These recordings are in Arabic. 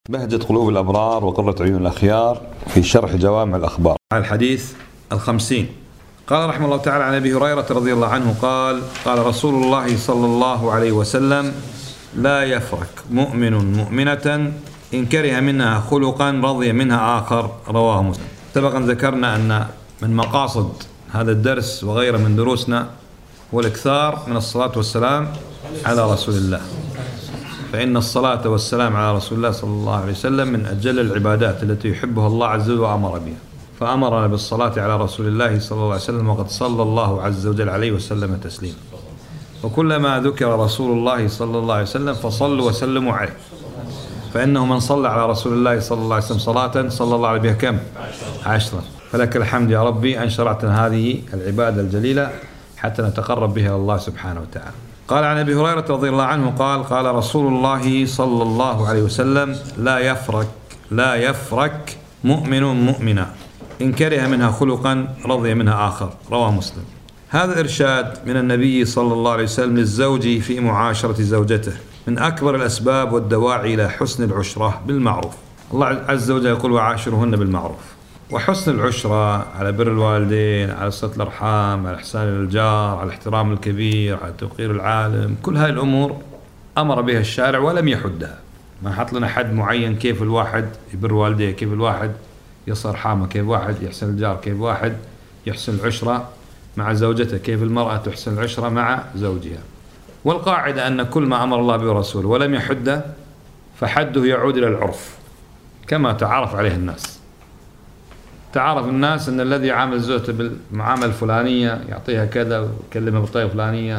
بهجة قلوب الأبرار وقرة عيون الأخيار في شرح جوامع الأخبار. الحديث 50. قال رحمه الله تعالى عن أبي هريرة رضي الله عنه قال رسول الله صلى الله عليه وسلم: لا يفرك مؤمن مؤمنة إن كره منها خلقا رضي منها آخر. رواه مسلم. سبقا ذكرنا أن من مقاصد هذا الدرس وغيره من دروسنا هو الإكثار من الصلاة والسلام على رسول الله، فإن الصلاة والسلام على رسول الله صلى الله عليه وسلم من أجل العبادات التي يحبها الله عز وجل وأمر بها، فأمرنا بالصلاة على رسول الله صلى الله عليه وسلم، وقد صلى الله عز وجل عليه وسلم تسليما. وكلما ذكر رسول الله صلى الله عليه وسلم فصلوا وسلموا عليه، فإنه من صلى على رسول الله صلى الله عليه وسلم صلاة صلى الله عليه بها كم؟ 10. فلك الحمد يا ربي أن شرعتنا هذه العبادة الجليلة حتى نتقرب بها إلى الله سبحانه وتعالى. قال عن أبي هريرة رضي الله عنه قال رسول الله صلى الله عليه وسلم: لا يفرك مؤمن مؤمنا إن كره منها خلقا رضي منها آخر. رواه مسلم. هذا إرشاد من النبي صلى الله عليه وسلم للزوج في معاشرة زوجته من أكبر الأسباب والدواعي إلى حسن العشرة بالمعروف. الله عز وجل يقول: وعاشرهن بالمعروف. وحسن العشرة على بر الوالدين، على صلة الأرحام، على إحسان الجار، على احترام الكبير، على توقير العالم، كل هاي الأمور أمر بها الشارع ولم يحدها. ما حط لنا حد معين كيف الواحد يبر والديه، كيف الواحد يصل أرحامه، كيف الواحد يحسن الجار، كيف الواحد يحسن العشرة مع زوجته، كيف المرأة تحسن العشرة مع زوجها. والقاعدة أن كل ما أمر الله به ورسوله ولم يحده فحده يعود إلى العرف كما تعرف عليه الناس. تعرف الناس أن الذي يعامل زوجته بالمعاملة الفلانية، يعطيها كذا ويكلمها بالطريقة الفلانية،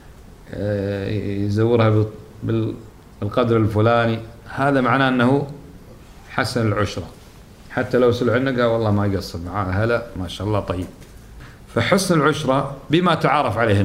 يزورها بالقدر الفلاني، هذا معناه أنه حسن العشرة. حتى لو سلع عنه قال والله ما يقصر معاه، هلا ما شاء الله طيب. فحسن العشرة بما تعرف عليه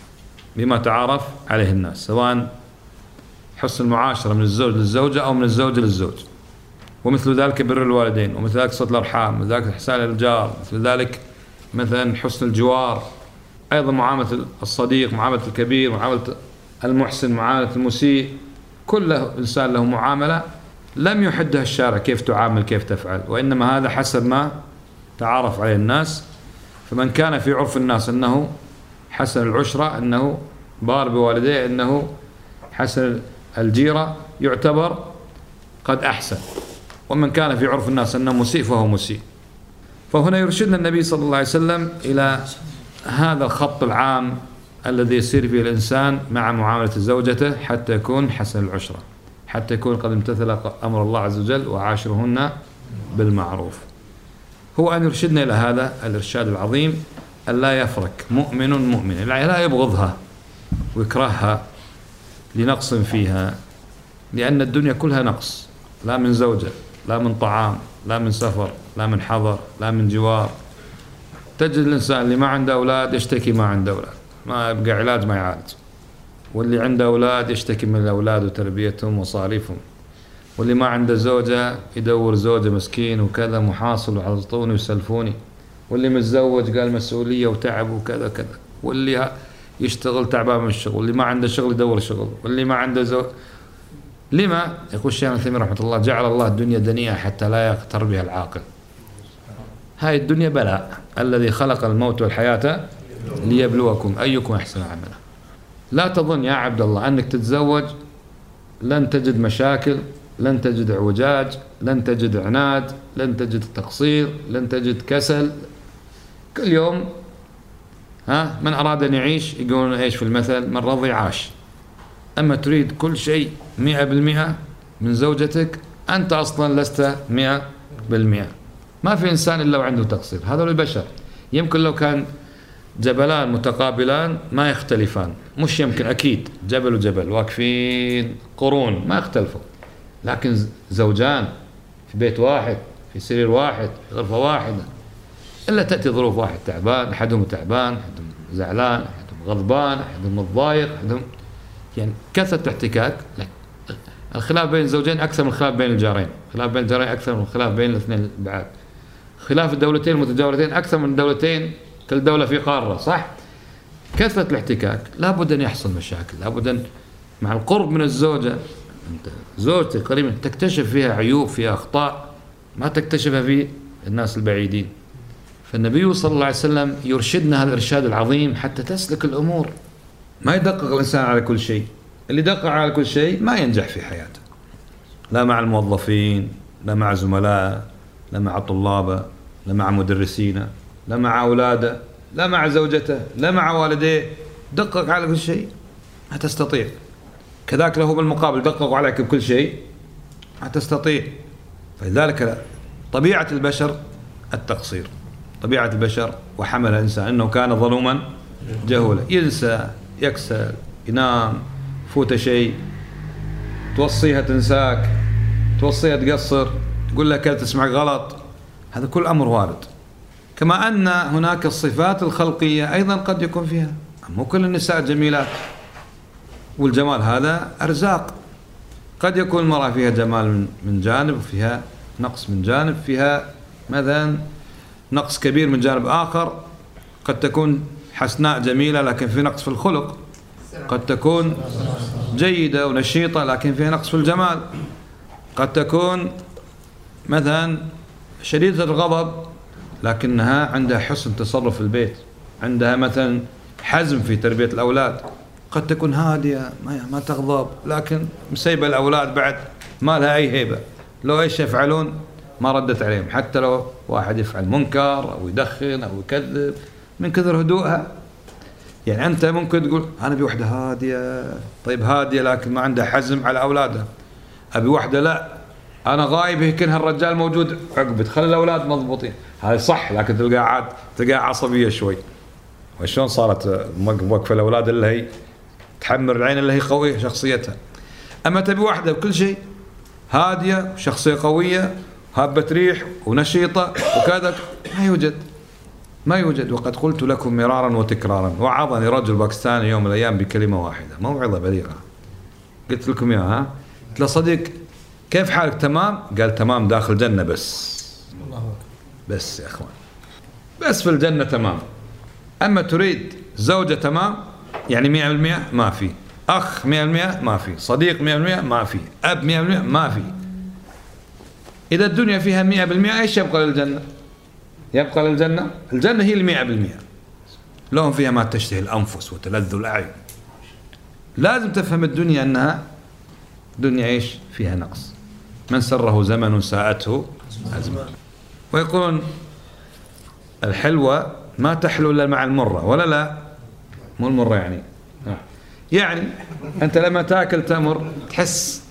الناس، سواء حسن المعاشرة من الزوج للزوجة أو من الزوجة للزوج، ومثل ذلك بر الوالدين، ومثل ذلك صلة الأرحام، ومثل ذلك إحسان الجار، مثل ذلك مثلا حسن الجوار، أيضا معاملة الصديق، معاملة الكبير، معاملة المحسن، معاملة المسيء. كل إنسان له معاملة لم يحدها الشارع كيف تعامل كيف تفعل، وإنما هذا حسب ما تعرف عليه الناس. فمن كان في عرف الناس أنه حسن العشرة، أنه بار بوالديه، أنه حسن الجيرة، يعتبر قد أحسن. ومن كان في عرف الناس أنه مسيء فهو مسيء. فهنا يرشدنا النبي صلى الله عليه وسلم إلى هذا الخط العام الذي يسير فيه الإنسان مع معاملة زوجته حتى يكون حسن العشرة، حتى يكون قد امتثل أمر الله عز وجل: وعاشرهن بالمعروف. هو أن يرشدنا إلى هذا الإرشاد العظيم: أن لا يفرك مؤمن مؤمن، لا يبغضها ويكرهها لنقص فيها، لأن الدنيا كلها نقص، لا من زوجة، لا من طعام، لا من سفر، لا من حضر، لا من جوار. تجد الإنسان اللي ما عنده أولاد يشتكي ما عنده أولاد، ما يبقى علاج ما يعالج، واللي عنده أولاد يشتكي من الأولاد وتربيتهم ومصاريفهم، واللي ما عنده زوجة يدور زوجة مسكين وكذا محاصل وعطوني وسلفوني، واللي متزوج قال مسؤولية وتعب وكذا كذا، واللي يشتغل تعبان من الشغل، واللي ما عنده شغل يدور شغل، واللي ما عنده زوج. لما؟ يقول الشيخ ابن تيمية رحمة الله: جعل الله الدنيا دنيئة حتى لا يغتر بها العاقل. هاي الدنيا بلاء، الذي خلق الموت والحياة ليبلوكم أيكم أحسن عملا. لا تظن يا عبد الله أنك تتزوج لن تجد مشاكل، لن تجد اعوجاج، لن تجد عناد، لن تجد تقصير، لن تجد كسل. كل يوم من أراد أن يعيش يقولون إيش في المثل: من رضي عاش. أما تريد كل شيء 100% من زوجتك، أنت أصلا لست 100%. ما في إنسان إلا وعنده تقصير، هذول البشر. يمكن لو كان جبلان متقابلان ما يختلفان، مش يمكن، أكيد جبل وجبل واقفين قرون ما يختلفوا، لكن زوجان في بيت واحد، في سرير واحد، في غرفة واحدة، إلا تأتي ظروف واحد تعبان، أحدهم تعبان، أحدهم زعلان، أحدهم غضبان، أحدهم متضايق، أحدهم يعني كثرة الاحتكاك. الخلاف بين الزوجين أكثر من الخلاف بين الجارين، الخلاف بين الجارين أكثر من الخلاف بين الاثنين بعاد، خلاف الدولتين المتجاورتين أكثر من الدولتين، كل دولة في قارة، صح؟ كثرة الاحتكاك لابد أن يحصل مشاكل، لابد أن مع القرب من الزوجة أنت زوجتك قريبة تكتشف فيها عيوب، فيها أخطاء ما تكتشفها في الناس البعيدين. فالنبي صلى الله عليه وسلم يرشدنا هذا الإرشاد العظيم حتى تسلك الأمور. ما يدقق الإنسان على كل شيء، اللي يدقق على كل شيء ما ينجح في حياته، لا مع الموظفين، لا مع زملائه، لا مع طلابه، لا مع مدرسينه، لا مع أولاده، لا مع زوجته، لا مع والديه. دقق على كل شيء ما تستطيع. كذلك له بالمقابل دققوا عليك بكل شيء ما تستطيع. فلذلك طبيعة البشر التقصير، طبيعة البشر وحمل الإنسان أنه كان ظلوما جهولا، ينسى، يكسل، ينام، فوت شيء، توصيها تنساك، توصيها تقصر، تقول لها كذا تسمعك غلط. هذا كل أمر وارد. كما أن هناك الصفات الخلقية أيضا قد يكون فيها، مو كل النساء جميلات، والجمال هذا أرزاق. قد يكون المرأة فيها جمال من جانب وفيها نقص من جانب، فيها مثلا نقص كبير من جانب آخر. قد تكون حسناء جميلة لكن في نقص في الخلق، قد تكون جيدة ونشيطة لكن فيها نقص في الجمال، قد تكون مثلا شديدة الغضب لكنها عندها حسن تصرف في البيت، عندها مثلا حزم في تربية الأولاد. قد تكون هادية ما تغضب لكن مسيبة الأولاد بعد ما لها أي هيبة، لو إيش يفعلون ما ردت عليهم، حتى لو واحد يفعل منكر أو يدخن أو يكذب من كثر هدوءها. يعني أنت ممكن تقول أنا أبي وحدة هادية، طيب هادية لكن ما عندها حزم على أولادها. أبي وحدة لا أنا غايب يمكن هالرجال موجود عقب تخلي الأولاد مضبوطين، هذا صح، لكن تلقى عصبية شوي. وشون صارت وقف الأولاد اللي هي تحمر العين اللي هي قوية شخصيتها. أما تبي واحدة بكل شيء هادية وشخصية قوية هابة ريح ونشيطة وكذا، ما يوجد. وقد قلت لكم مرارا وتكرارا. وعظني رجل باكستاني يوم من الأيام بكلمة واحدة، موعظة بليغة، قلت لكم إياها. قلت له صديق كيف حالك؟ تمام؟ قال تمام داخل الجنة بس يا أخوان، بس في الجنة تمام. أما تريد زوجة تمام يعني 100% ما في، أخ 100% ما في، صديق 100% ما في، أب 100% ما في. إذا الدنيا فيها 100% إيش يبقى للجنة؟ يبقى للجنة؟ الجنة هي 100%، لهم فيها ما تشتهي الأنفس وتلذ الأعين. لازم تفهم الدنيا أنها دنيا إيش؟ فيها نقص. من سره زمن ساءته أزمان. ويقولون الحلوة ما تحلو إلا مع المرة، ولا لا؟ مو المرة يعني أنت لما تأكل تمر تحس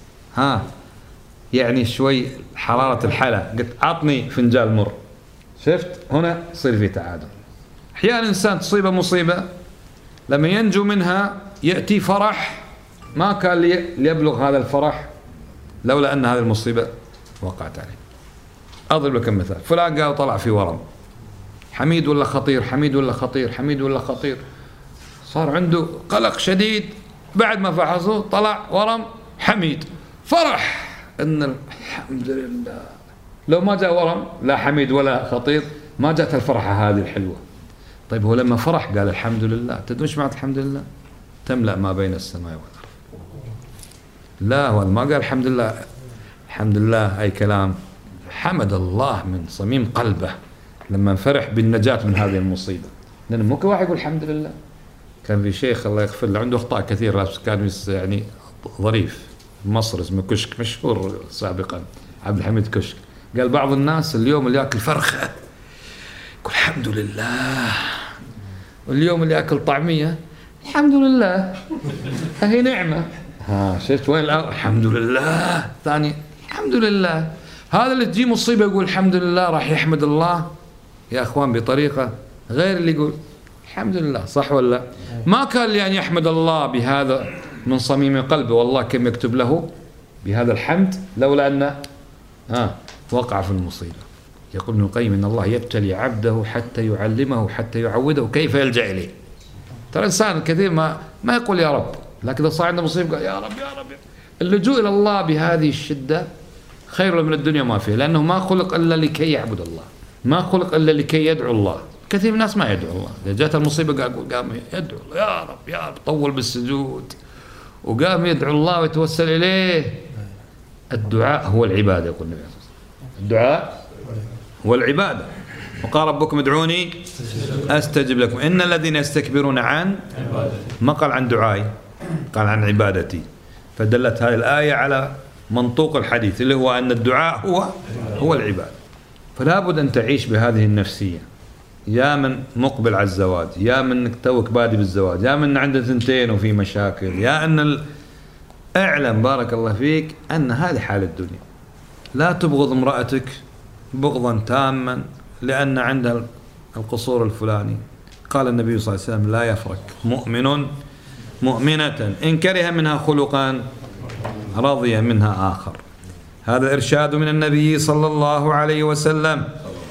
يعني شوي حرارة الحلا، قلت عطني فنجان مر، شفت هنا يصير في تعادل. أحيانا الإنسان تصيبه مصيبة لما ينجو منها يأتي فرح ما كان ليبلغ هذا الفرح لولا أن هذه المصيبة وقعت عليه. أضرب لكم مثال، فلان قال طلع في ورم، حميد ولا خطير، حميد ولا خطير، حميد ولا خطير، صار عنده قلق شديد. بعد ما فحصه طلع ورم حميد، فرح ان الحمد لله. لو ما جاء ورم لا حميد ولا خطير ما جاءت الفرحة هذه الحلوة. طيب هو لما فرح قال الحمد لله، تدري ايش معنى الحمد لله؟ تملأ ما بين السماء والأرض. لا هو ما قال الحمد لله، الحمد لله أي كلام، حمد الله من صميم قلبه لما فرح بالنجاة من هذه المصيبة. لأن مو كل واحد يقول الحمد لله. كان في شيخ الله يغفر له عنده أخطاء كثيرة، بس كان يعني ظريف، مصر اسمه كشك مشهور سابقا، عبد الحميد كشك. قال بعض الناس اليوم اللي يأكل فرخة يقول الحمد لله، واليوم اللي يأكل طعمية الحمد لله هي نعمة. شفت وين الحمد لله؟ ثاني الحمد لله. هذا اللي تجي مصيبة يقول الحمد لله راح يحمد الله يا أخوان بطريقة غير اللي يقول الحمد لله، صح ولا؟ ما كان يعني يحمد الله بهذا من صميم قلبه، والله كم يكتب له بهذا الحمد لولا أن وقع في المصيبة. يقول ابن القيم إن الله يبتلي عبده حتى يعلمه، حتى يعوده كيف يلجأ إليه. ترى الإنسان كثير ما يقول يا رب، لكن إذا صار عنده مصيبة قال يا رب يا رب. اللجوء إلى الله بهذه الشدة خير من الدنيا ما فيه، لأنه ما خلق إلا لكي يعبد الله، ما خلق إلا لكي يدعو الله. كثير من الناس ما يدعو الله، إذا جاءت المصيبة قام يدعو يا رب يا رب، طول بالسجود وقام يدعو الله ويتوسل إليه. الدعاء هو العبادة، يقول النبي عليه الصلاة والسلام. الدعاء هو العبادة. وقال ربكم ادعوني أستجب لكم إن الذين يستكبرون عن، ما قال عن دعائي، قال عن عبادتي. فدلت هذه الآية على منطوق الحديث اللي هو أن الدعاء هو العبادة. فلا بد أن تعيش بهذه النفسية، يا من مقبل على الزواج، يا من توك بادي بالزواج، يا من عنده ثنتين وفي مشاكل، يا أن اعلم بارك الله فيك أن هذه حال الدنيا. لا تبغض امرأتك بغضا تاما لأن عندها القصور الفلاني. قال النبي صلى الله عليه وسلم لا يفرق مؤمن مؤمنة إن كره منها خلقا رضي منها آخر. هذا إرشاد من النبي صلى الله عليه وسلم.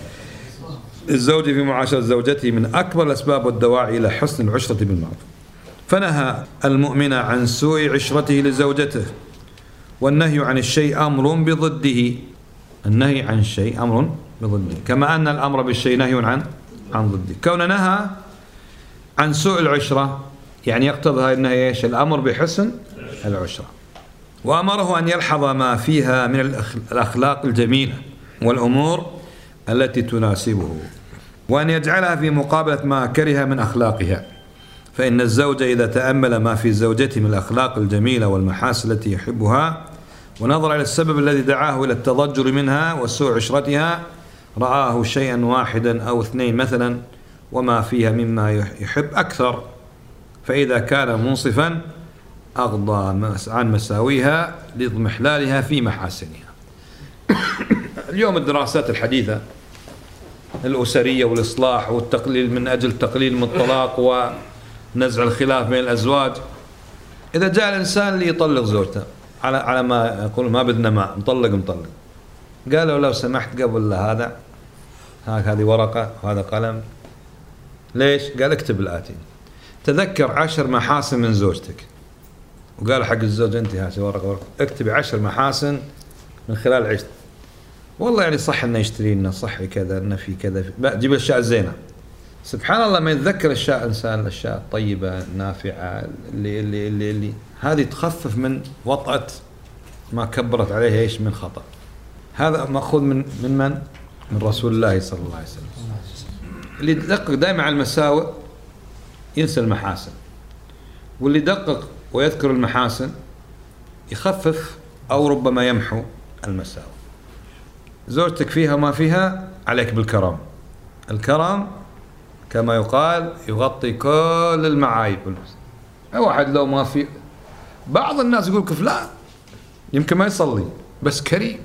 الزوج في معاشرة زوجته من أكبر الأسباب والدواعي إلى حسن العشرة بالمعروف، فنهى المؤمن عن سوء عشرته لزوجته. والنهي عن الشيء أمر بضده، النهي عن الشيء أمر بضده، كما أن الأمر بالشيء نهي عن ضده. كون نهى عن سوء العشرة يعني يقتضي هذا النهي ايش؟ الأمر بحسن العشرة. وأمره أن يلحظ ما فيها من الأخلاق الجميلة والأمور التي تناسبه، وأن يجعلها في مقابلة ما كره من أخلاقها. فإن الزوج إذا تأمل ما في زوجته من الأخلاق الجميلة والمحاسن التي يحبها، ونظر إلى السبب الذي دعاه إلى التضجر منها وسوء عشرتها، رآه شيئا واحدا أو اثنين مثلا وما فيها مما يحب أكثر، فإذا كان منصفا أغضى عن مساويها لاضمحلالها في محاسنها. اليوم الدراسات الحديثة الأسرية والإصلاح والتقليل من أجل تقليل من الطلاق ونزع الخلاف بين الأزواج، إذا جاء الإنسان ليطلق زوجته على ما يقول ما بدنا ماء مطلق، قالوا لو سمحت قبل هذا هذه ورقة وهذا قلم. ليش؟ قال اكتب الآتي: تذكر 10 محاسن من زوجتك. وقال حق الزوج أنت هذه ورقة اكتبي 10 محاسن من خلال عشت. والله يعني صح إنه يشتري لنا، صح كذا، إنه في كذا، جيب الأشياء الزينة. سبحان الله ما يتذكر الأشياء الإنسان الأشياء الطيبة النافعة اللي هذه تخفف من وطأة ما كبرت عليه ايش من خطأ. هذا مأخوذ من رسول الله صلى الله عليه وسلم. اللي يدقق دائما على المساوئ ينسى المحاسن، واللي يدقق ويذكر المحاسن يخفف أو ربما يمحو المساوئ. زوجتك فيها ما فيها عليك بالكرم. الكرم كما يقال يغطي كل المعايب. واحد لو ما في، بعض الناس يقول فلان يمكن ما يصلي بس كريم،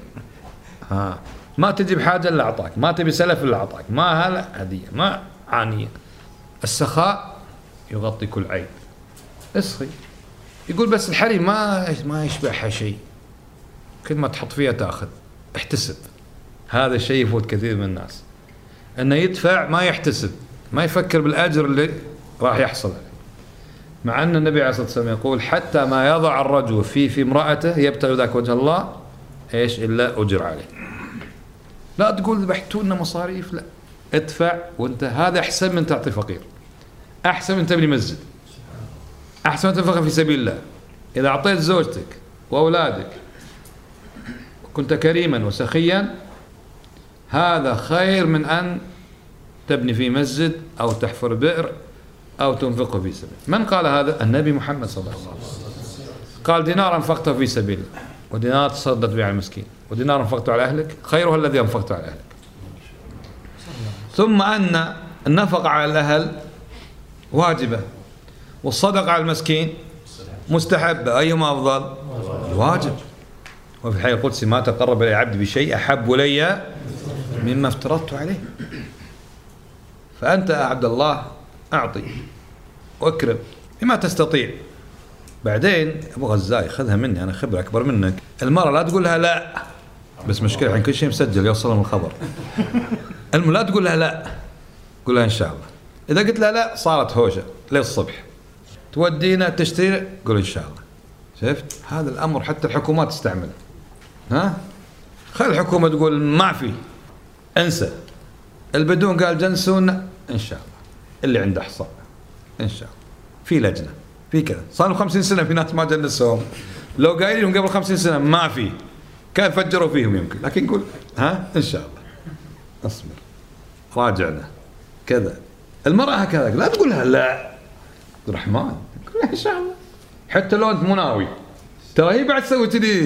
ما تجيب حاجة إلا أعطاك، ما تبي سلف إلا أعطاك، ما هلا هدية، ما عانية. السخاء يغطي كل عيب. اسخي يقول بس الحريم ما يشبعها شيء، كل ما تحط فيها تأخذ. احتسب. هذا الشيء يفوت كثير من الناس، أنه يدفع ما يحتسب، ما يفكر بالأجر اللي راح يحصل عليه. مع أن النبي عليه الصلاة والسلام يقول حتى ما يضع الرجل في امرأته يبتغي ذاك وجه الله إيش إلا أجر عليه. لا تقول ذبحتوا لنا مصاريف، لا، ادفع وانت هذا أحسن من تعطي فقير، أحسن من تبني مسجد، أحسن من تنفق في سبيل الله. إذا أعطيت زوجتك وأولادك كنت كريما وسخيا، هذا خير من أن تبني في مسجد أو تحفر بئر أو تنفقه في سبيل. من قال هذا؟ النبي محمد صلى الله عليه وسلم قال: دينار أنفقته في سبيل الله، ودينار تصدقت به على المسكين، ودينار أنفقته على أهلك خيرها الذي أنفقته على أهلك. ثم أن النفقة على الأهل واجبة، والصدقة على المسكين مستحبة. أيهما أفضل؟ واجب. وفي الحديث القدسي: ما تقرب إلي عبدي بشيء أحب إلي مما افترضت عليه. فأنت يا عبد الله أعطي واكرم بما تستطيع. بعدين أبو غزاي خذها مني، أنا خبرة أكبر منك. المرأة لا تقول لها لا، بس مشكلة الحين كل شيء مسجل يوصلهم الخبر. لا تقول لها لا، قول لها إن شاء الله. إذا قلت لها لا صارت هوشة للصبح. تودينا تشتري، قول إن شاء الله. شفت هذا الأمر حتى الحكومات تستعمله. خلي الحكومة تقول ما في، انسى. البدون قال جنسونا، إن شاء الله. اللي عنده حصان إن شاء الله في لجنة في كذا. صاروا 50 سنة في ناس ما جنسوهم، لو قايلين قبل 50 سنة ما في، كان فجروا فيهم يمكن، لكن قول ها إن شاء الله أصبر راجعنا كذا. المرأة هكذا لا تقولها لا عبد الرحمن، قول إن شاء الله حتى لو أنت مناوي ترى هي بعد تسوي كذي.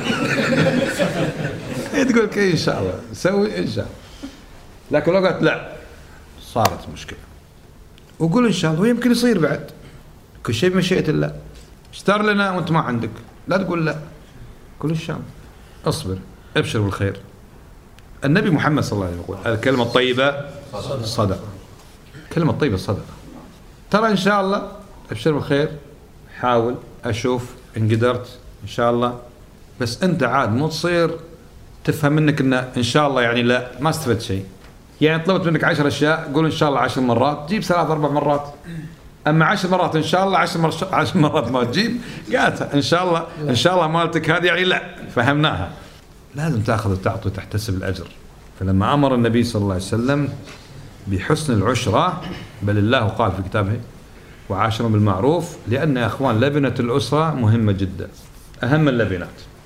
هي تقول لك إن شاء الله سوي إن شاء الله، لكن لو قالت لا صارت مشكلة. وقول إن شاء الله ويمكن يصير بعد، كل شيء بمشيئة الله. اشتر لنا وأنت ما عندك لا تقول لا، قل إن شاء الله اصبر ابشر بالخير. النبي محمد صلى الله عليه وسلم يقول الكلمة الطيبة صدقة، الكلمة الطيبة صدقة. ترى إن شاء الله ابشر بالخير، حاول أشوف إن قدرت إن شاء الله، بس أنت عاد مو تصير تفهم منك إن شاء الله يعني لا، ما استفدت شيء. يعني طلبت منك 10 أشياء قول إن شاء الله 10 مرات، جيب 3 4 مرات. أما 10 مرات إن شاء الله 10 مرات ما تجيب قالتها إن شاء الله مالتك هذه يعني لا، فهمناها. لازم تأخذ وتعطي وتحتسب الأجر. فلما أمر النبي صلى الله عليه وسلم بحسن العشرة، بل الله قال في كتابه وعاشرهم بالمعروف، لأن يا أخوان لبنة الأسرة مهمة جدا، أهم اللبنات.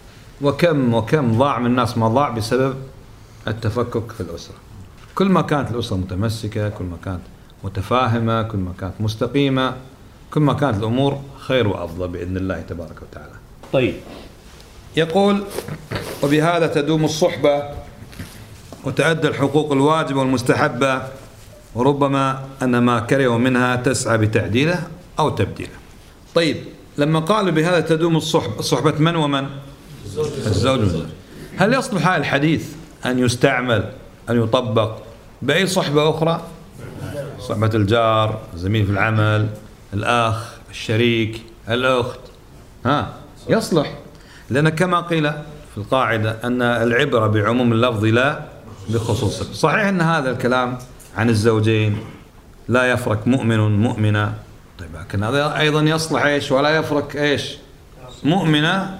وكم ضاع من الناس ما ضاع بسبب التفكك في الأسرة. كل ما كانت الأسرة متمسكة، كل ما كانت متفاهمة، كل ما كانت مستقيمة، كل ما كانت الأمور خير وأفضل بإذن الله تبارك وتعالى. طيب يقول وبهذا تدوم الصحبة وتأدى الحقوق الواجبة والمستحبة، وربما أن ما كرهوا منها تسعى بتعديله أو تبديله. طيب لما قالوا بهذا تدوم صحبة من ومن؟ الزوج والزوج. هل يصلح هذا الحديث أن يستعمل أن يطبق بأي صحبة أخرى؟ صحبة الجار، زميل في العمل، الأخ، الشريك، الأخت، يصلح. لأن كما قيل في القاعدة أن العبرة بعموم اللفظ لا بخصوصه. صحيح أن هذا الكلام عن الزوجين لا يفرق مؤمن مؤمنة، طيب لكن هذا أيضا يصلح إيش ولا يفرق إيش مؤمنة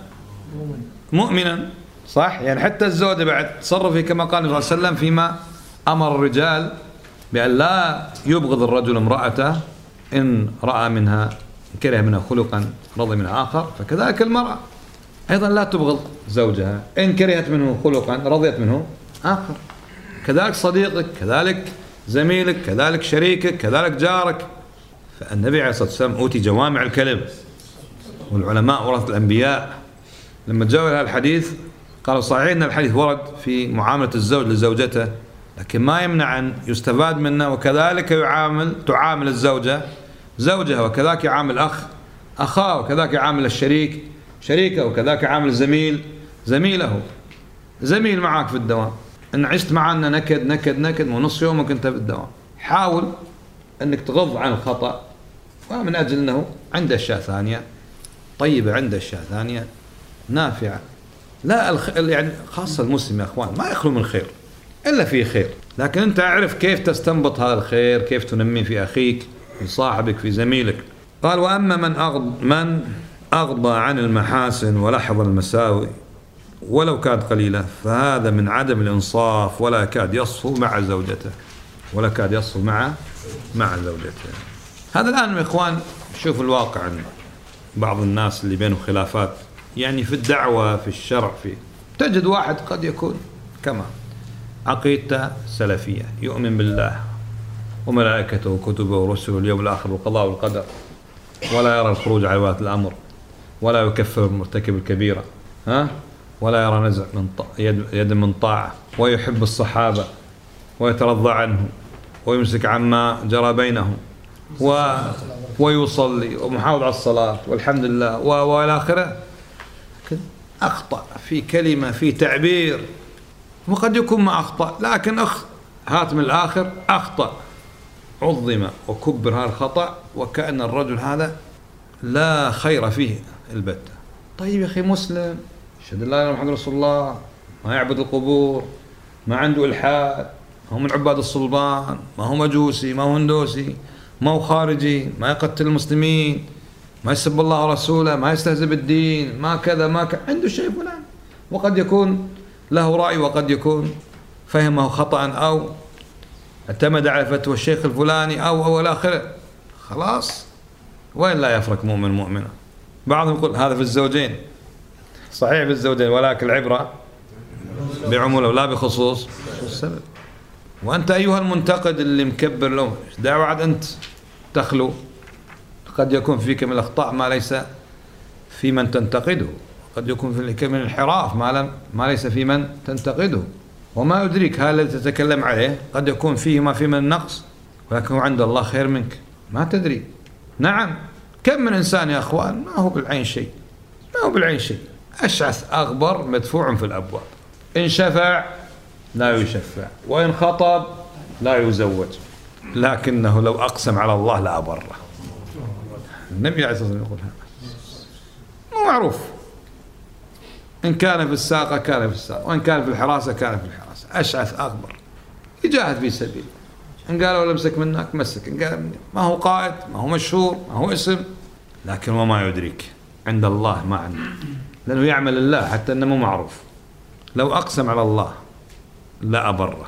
مؤمنا، صح؟ يعني حتى الزوجة بعد تصرفي كما قال النبي صلى الله عليه وسلم فيما أمر الرجال بأن لا يبغض الرجل امرأته إن رأى منها كره منها خلقا رضي منها آخر، فكذلك المرأة أيضا لا تبغض زوجها إن كرهت منه خلقا رضيت منه آخر. كذلك صديقك، كذلك زميلك، كذلك شريكك، كذلك جارك. فالنبي عليه الصلاة والسلام أوتي جوامع الكلم، والعلماء ورثة الأنبياء. لما جاءوا إلى الحديث قالوا صحيح أن الحديث ورد في معاملة الزوج لزوجته، لكن ما يمنع أن يستفاد منه، وكذلك تعامل الزوجة زوجها، وكذلك يعامل الأخ أخاه، وكذلك يعامل الشريك شريكه، وكذلك يعامل الزميل زميله. زميل معك في الدوام إن عشت معنا نكد ونص يومك أنت في الدوام، حاول أنك تغض عن الخطأ، ومن أجل أنه عنده أشياء ثانية طيبة، عنده أشياء ثانية نافعة. لا يعني خاصة المسلم يا أخوان ما يخلو من خير إلا فيه خير، لكن أنت أعرف كيف تستنبط هذا الخير، كيف تنمي في أخيك، في صاحبك، في زميلك. قال وأما من أغضى عن المحاسن ولاحظ المساوئ ولو كانت قليلة فهذا من عدم الإنصاف، ولا يكاد يصفو مع زوجته، ولا كاد يصفو مع زوجته. هذا الآن يا إخوان شوف الواقع عن بعض الناس اللي بينهم خلافات، يعني في الدعوة في الشرع، تجد واحد قد يكون كما عقيدته سلفية، يؤمن بالله وملائكته وكتبه ورسله واليوم الآخر والقضاء والقدر، ولا يرى الخروج على ولاة الأمر، ولا يكفر مرتكب الكبيرة، ولا يرى نزع من يد من طاعة، ويحب الصحابة ويترضى عنهم ويمسك عما جرى بينهم ويصلي ومحافظ على الصلاة والحمد لله وإلى آخره، أخطأ في كلمة في تعبير، وقد يكون ما أخطأ، لكن هات من الآخر أخطأ، عظم وكبر هذا الخطأ وكأن الرجل هذا لا خير فيه البتة. طيب يا أخي مسلم يشهد لا إله إلا الله محمد رسول الله، ما يعبد القبور، ما عنده إلحاد، ما هو من عباد الصلبان، ما هو مجوسي، ما هو هندوسي، ما هو خارجي، ما يقتل المسلمين، ما يسب الله ورسوله، ما يستهزئ بالدين، ما كذا ما كذا، عنده شيء فلان، وقد يكون له رأي، وقد يكون فهمه خطأ أو اعتمد على فتوى الشيخ الفلاني أو إلى آخره. خلاص وين لا يفرق مؤمن مؤمنة. بعضهم يقول هذا في الزوجين، صحيح في الزوجين، ولكن العبرة بعموله لا بخصوص السبب. وأنت أيها المنتقد اللي مكبر له دعوة عاد أنت تخلو، قد يكون فيك من الأخطاء ما ليس في من تنتقده، قد يكون فيك من الانحراف ما ليس في من تنتقده، وما يدريك هذا الذي تتكلم عليه قد يكون فيه ما فيه من النقص، ولكن عند الله خير منك ما تدري. نعم، كم من إنسان يا أخوان ما هو بالعين شيء، ما هو بالعين شيء، أشعث أغبر مدفوع في الأبواب، إن شفع لا يشفع، وإن خطب لا يزوج، لكنه لو أقسم على الله لا أبره. النبي عليه الصلاة والسلام يقول هذا مو معروف، إن كان في الساقة كان في الساقة، وإن كان في الحراسة كان في الحراسة، أشعث أغبر يجاهد في سبيل، إن قالوا لمسك منك مسك، إن قال ما هو قائد، ما هو مشهور، ما هو اسم، لكن وما يدريك عند الله ما عنده، لأنه يعمل الله حتى أنه مو معروف. لو أقسم على الله لا أبره،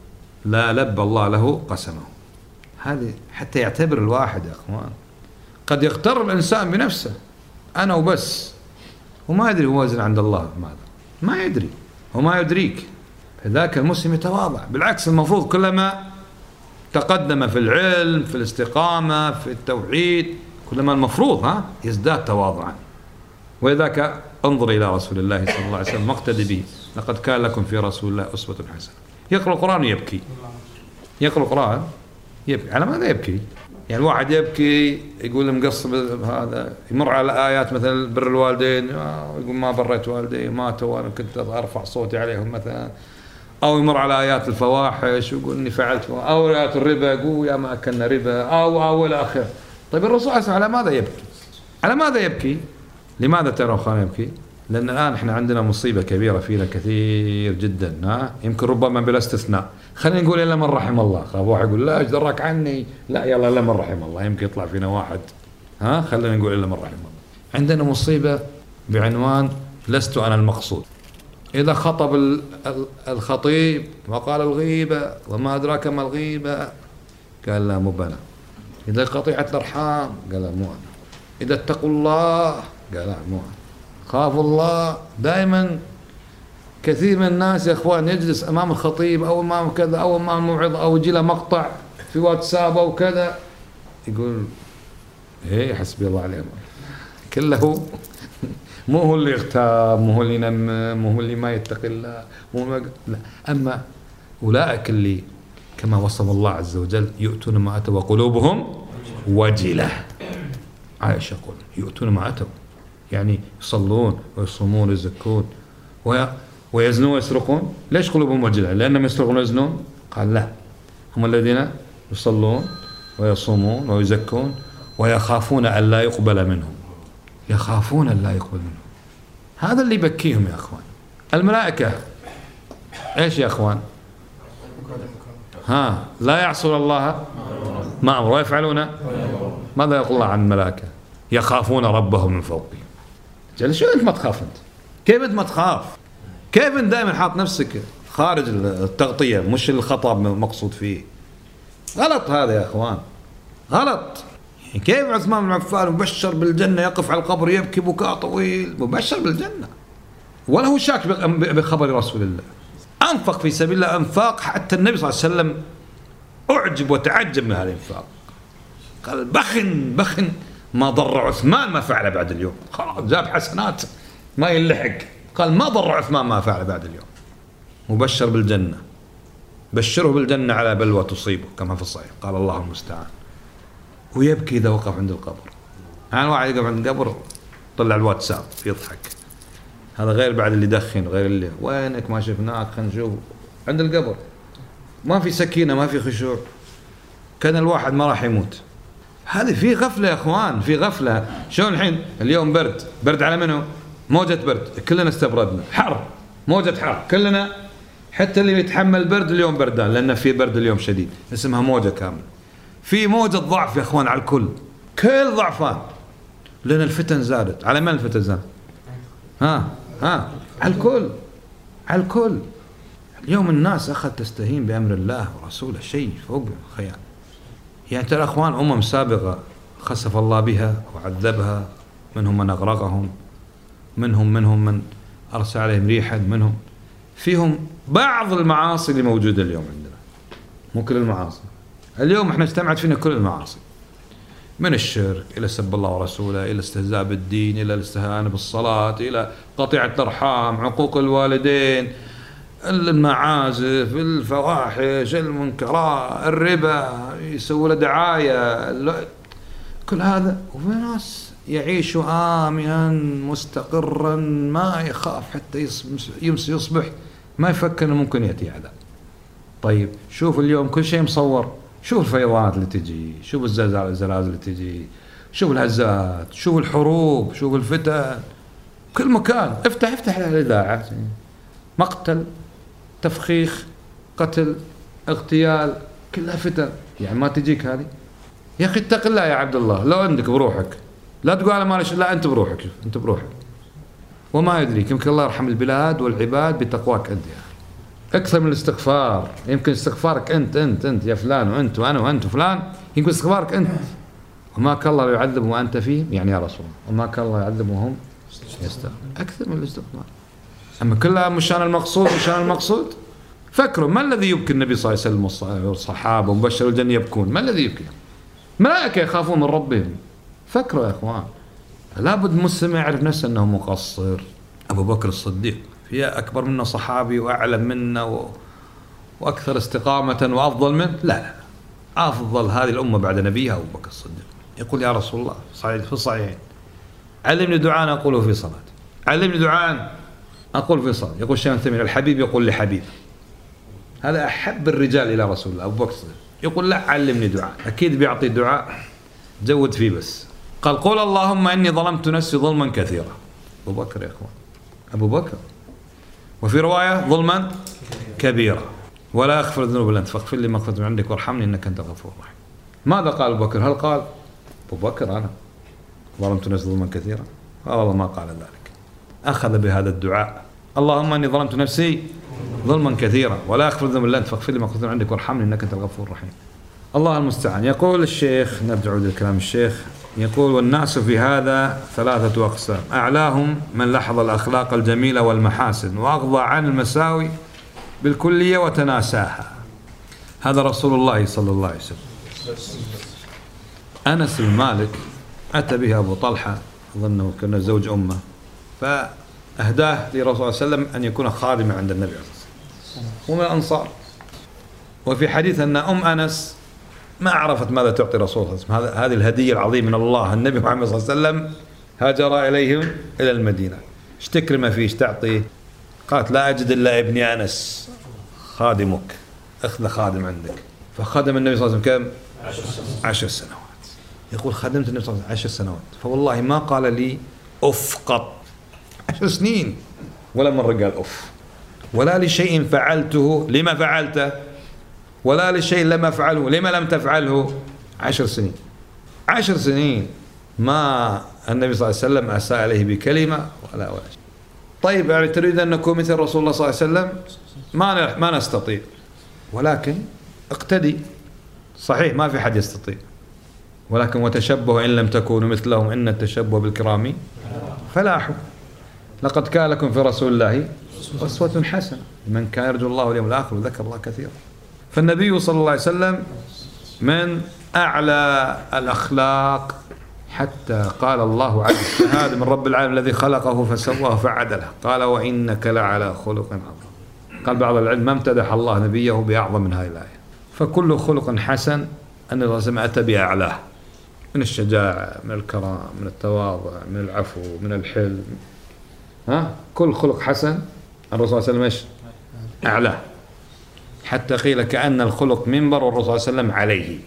لا لبى الله له قسمه. هذه حتى يعتبر الواحد يا أخوان، قد يغتر الإنسان بنفسه أنا وبس، وما يدري هو وزن عند الله ماذا، ما يدري وما يدريك. فذاك المسلم يتواضع، بالعكس المفروض كلما تقدم في العلم في الاستقامة في التوحيد كلما المفروض يزداد تواضعا. ولذاك انظر إلى رسول الله صلى الله عليه وسلم واقتدي به، لقد كان لكم في رسول الله أسوة حسنة. يقرأ القرآن ويبكي، يقرأ القرآن يبكي. على ماذا يبكي؟ يعني الواحد يبكي يقول مقصب هذا، يمر على آيات مثل بر الوالدين يقول ما بريت والدي ماتوا وأنا كنت أرفع صوتي عليهم مثلا، أو يمر على آيات الفواحش ويقول إني فعلت، أو آيات الربا يقول يا ما أكلنا ربا، أو إلى آخره. طيب الرسول على ماذا يبكي؟ على ماذا يبكي؟ لماذا ترى خلينا نبكي؟ لأن الآن إحنا عندنا مصيبة كبيرة فينا كثير جدا، يمكن ربما بلا استثناء، خلينا نقول إلا من رحم الله. خاف واحد يقول لا ايش دراك عني، لا يلا إلا من رحم الله، يمكن يطلع فينا واحد خلينا نقول إلا من رحم الله. عندنا مصيبة بعنوان لست أنا المقصود. إذا خطب الخطيب وقال الغيبة وما أدراك ما الغيبة، قال لا مو بنا. إذا قطيعة الأرحام قال لا مو أنا. إذا اتقوا الله قال لا مو أنا. خافوا الله. دائما كثير من الناس يا إخوان يجلس أمام الخطيب أو أمام كذا أو أمام موعظة أو يجي له مقطع في واتساب أو كذا، يقول إيه حسبي الله عليه، كله مو هو اللي يغتاب، مو هو اللي ينمم، مو هو اللي ما يتقي الله، لا. أما أولئك اللي كما وصف الله عز وجل يؤتون ما أتوا وقلوبهم وجلة. عائشة يقول يؤتون ما أتوا، يعني يصلون ويصومون ويزكون ويزنون ويسرقون. ليش قلوبهم وجلة؟ لأنهم يسرقون ويزنون؟ قال لا، هم الذين يصلون ويصومون ويزكون ويخافون أن لا يقبل منهم، يخافون أن لا يقبل منهم. هذا اللي يبكيهم يا أخوان. الملائكة إيش يا أخوان؟ لا يعصون الله ما أمر ويفعلون. ماذا يقول الله عن الملائكة؟ يخافون ربهم من فوقهم. جل شو أنت ما تخاف؟ أنت كيف أنت ما تخاف؟ كيف أنت دائما حاط نفسك خارج التغطية، مش الخطاب مقصود فيه؟ غلط هذا يا أخوان، غلط. يعني كيف عثمان بن عفان مبشر بالجنة يقف على القبر يبكي بكاء طويل، مبشر بالجنة ولا هو شاك بخبر رسول الله؟ أنفق في سبيل الله أنفاق حتى النبي صلى الله عليه وسلم أعجب وتعجب من هذا الإنفاق. قال بخن ما ضر عثمان ما فعل بعد اليوم. خلاص جاب حسنات ما يلحق. قال ما ضر عثمان ما فعل بعد اليوم. مبشر بالجنة، بشره بالجنة على بلوى تصيبه كما في الصحيح. قال الله المستعان. ويبكي إذا وقف عند القبر. يعني واحد يقف عند القبر طلع الواتساب يضحك، هذا غير بعد اللي يدخن، غير اللي وينك ما شفناك خلينا نشوف. عند القبر ما في سكينة، ما في خشوع، كان الواحد ما راح يموت. هذه في غفلة يا اخوان، في غفلة. شلون الحين اليوم برد على منه؟ موجة برد كلنا استبردنا، حر موجة حر كلنا، حتى اللي يتحمل برد اليوم بردان لأن في برد اليوم شديد، اسمها موجة كاملة. في موجة ضعف يا اخوان على الكل، كل ضعفان، لأن الفتن زادت. على من الفتن زادت؟ على الكل، على الكل. اليوم الناس أخذت تستهين بأمر الله ورسوله شيء فوق الخيال. يعني ترى أخوان سابقة خسف الله بها وعذبها، منهم من أغرقهم، منهم من أرسل عليهم ريحا، منهم فيهم بعض المعاصي اللي موجودة اليوم عندنا، مو كل المعاصي. اليوم احنا اجتمعت فينا كل المعاصي، من الشرك إلى سب الله ورسوله، إلى الاستهزاء بالدين، إلى الاستهانة بالصلاة، إلى قطيعة الأرحام، عقوق الوالدين، المعازف، الفواحش، المنكرات، الربا، يسوي له دعاية، كل هذا. وفي ناس يعيش آمنا مستقرا ما يخاف حتى يمسي يصبح ما يفكر انه ممكن يأتي عذاب. طيب شوف اليوم كل شيء مصور، شوف الفيضانات اللي تجي، شوف الزلازل اللي تجي، شوف الهزات، شوف الحروب، شوف الفتن، كل مكان افتح الإذاعات، مقتل، تفخيخ، قتل، اغتيال، كلها فتن. يعني ما تجيك هذه؟ يا أخي اتق الله يا عبد الله، لو عندك بروحك، لا تقول أنا ماليش، لا أنت بروحك، شوف أنت بروحك. وما يدريك يمكن الله يرحم البلاد والعباد بتقواك أنت يعني. أكثر من الاستغفار، يمكن استغفارك أنت يا فلان، وأنت وأنا وأنت وفلان، يمكن استغفارك أنت. وما كان الله يعذبهم وأنت فيهم، يعني يا رسول الله، وما كان الله يعذبهم وهم يستغفر، أكثر من الاستغفار. أما كلها مشان المقصود. فكروا ما الذي يبكي النبي صلى الله عليه وسلم والصحابة ومبشر الجنة يبكون؟ ما الذي يبكي؟ ملائكة يخافون من ربهم. فكروا يا إخوان، لابد مسلم يعرف نفسه أنه مقصر. أبو بكر الصديق في أكبر منا صحابي وأعلم منا وأكثر استقامة وأفضل منه؟ لا، أفضل هذه الأمة بعد نبيها أبو بكر الصديق. يقول يا رسول الله في الصحيحين علمني دعاء أقوله في صلاتي، علمني دعاء أقول في صلاتي. يقول الشيخ ثمين الحبيب يقول لحبيب، هذا أحب الرجال إلى رسول الله أبو بكر الصديق، يقول لا علمني دعاء، أكيد بيعطي دعاء زود فيه بس. قال قول اللهم إني ظلمت نفسي ظلما كثيرا. أبو بكر يا إخوان، أبو بكر. وفي رواية ظلما كبيرا ولا أغفر الذنوب إلا أنت فاغفر لي مغفرة من عندك وارحمني إنك أنت الغفور الرحيم. ماذا قال أبو بكر؟ هل قال أبو بكر أنا ظلمت نفسي ظلما كثيرا؟ قال والله ما قال ذلك، أخذ بهذا الدعاء، اللهم إني ظلمت نفسي ظلما كثيرا ولا أغفر الذنوب إلا أنت فاغفر لي مغفرة من عندك وارحمني إنك أنت الغفور الرحيم. الله المستعان. يقول الشيخ، نرجع لكلام الشيخ، يقول والناس في هذا ثلاثة أقسام، أعلاهم من لحظ الأخلاق الجميلة والمحاسن وأغضى عن المساوي بالكلية وتناساها. هذا رسول الله صلى الله عليه وسلم. أنس بن مالك أتى به أبو طلحة، أظنه كان زوج أمه، فأهداه لرسول الله صلى الله عليه وسلم أن يكون خادما عند النبي صلى الله عليه وسلم، ومن الأنصار. وفي حديث أن أنس ما عرفت ماذا تعطي رسول الله صلى الله عليه وسلم، هذه الهدية العظيمة من الله. النبي محمد صلى الله عليه وسلم هاجر إليهم إلى المدينة، ايش تكرمه فيه، ايش تعطيه؟ قالت لا أجد إلا ابني أنس خادمك، أخذ خادم عندك. فخدم النبي صلى الله عليه وسلم كم؟ 10 سنوات. يقول خدمت النبي صلى الله عليه وسلم 10 سنوات، فوالله ما قال لي أف قط. 10 سنين ولا مرة قال أف، ولا لشيء فعلته لما فعلته، ولا لشيء لم أفعله لما لم تفعله. 10 سنين، 10 سنين ما النبي صلى الله عليه وسلم أساء عليه بكلمة ولا شيء. طيب يعني تريد أن نكون مثل رسول الله صلى الله عليه وسلم؟ ما نستطيع، ولكن اقتدي. صحيح ما في حد يستطيع، ولكن وتشبه إن لم تكونوا مثلهم إن التشبه بالكرام فلاح. لقد كان لكم في رسول الله أسوة حسنة لمن كان يرجو الله واليوم الآخر وذكر الله كثيرا. فالنبي صلى الله عليه وسلم من أعلى الأخلاق، حتى قال الله عز وجل هذا من رب العالمين الذي خلقه فسواه فعدله، قال وإنك لعلى خلق عظيم. قال بعض العلم ما امتدح الله نبيه بأعظم من هذه الآية. فكل خلق حسن أن النبي صلى الله عليه وسلم أتى بأعلاه، من الشجاعة، من الكرم، من التواضع، من العفو، من الحلم. كل خلق حسن الرسول صلى الله عليه وسلم ايش؟ أعلاه، حتى قيل كأن الخلق منبر والرسول صلى الله عليه وسلم عليه،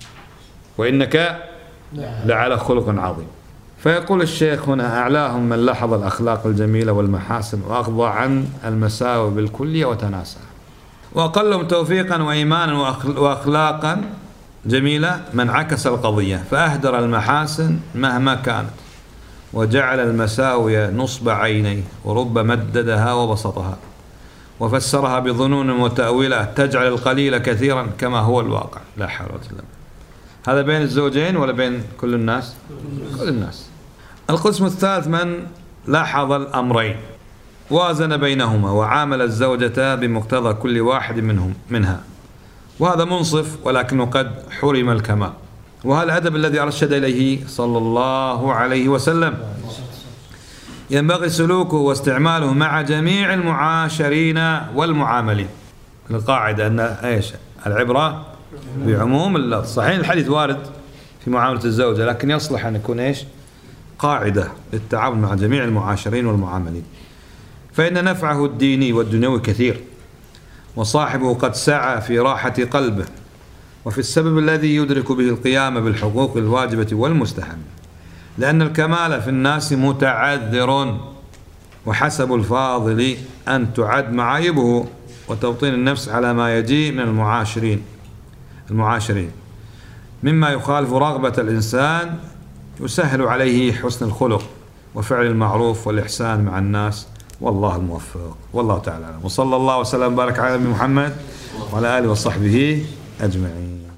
وإنك لعلى خلق عظيم. فيقول الشيخ هنا أعلاهم من لحظ الأخلاق الجميلة والمحاسن وأغضى عن المساوئ بالكلية وتناساها، وأقلهم توفيقا وإيمانا وأخلاقا جميلة من عكس القضية فأهدر المحاسن مهما كانت وجعل المساوئ نصب عينيه، ورب مددها وبسطها وفسرها بظنون وتأويلات تجعل القليل كثيرا كما هو الواقع. لا حول ولا قوة إلا بالله. هذا بين الزوجين ولا بين كل الناس؟ كل الناس. القسم الثالث من لاحظ الأمرين، وازن بينهما وعامل الزوجة بمقتضى كل واحد منها، وهذا منصف ولكنه قد حرم الكمال. وهذا الأدب الذي أرشد إليه صلى الله عليه وسلم ينبغي سلوكه واستعماله مع جميع المعاشرين والمعاملين. القاعدة أن إيش؟ العبرة بعموم اللفظ. صحيح الحديث وارد في معاملة الزوجة، لكن يصلح أن يكون إيش؟ قاعدة للتعامل مع جميع المعاشرين والمعاملين، فإن نفعه الديني والدنيوي كثير، وصاحبه قد سعى في راحة قلبه وفي السبب الذي يدرك به القيام بالحقوق الواجبة والمستحب، لأن الكمال في الناس متعذر، وحسب الفاضل أن تعد معايبه وتوطين النفس على ما يجيء من المعاشرين مما يخالف رغبة الإنسان، يسهل عليه حسن الخلق وفعل المعروف والإحسان مع الناس، والله الموفق، والله تعالى أعلم. وصلى الله وسلم وبارك على نبينا محمد وعلى آله وصحبه أجمعين.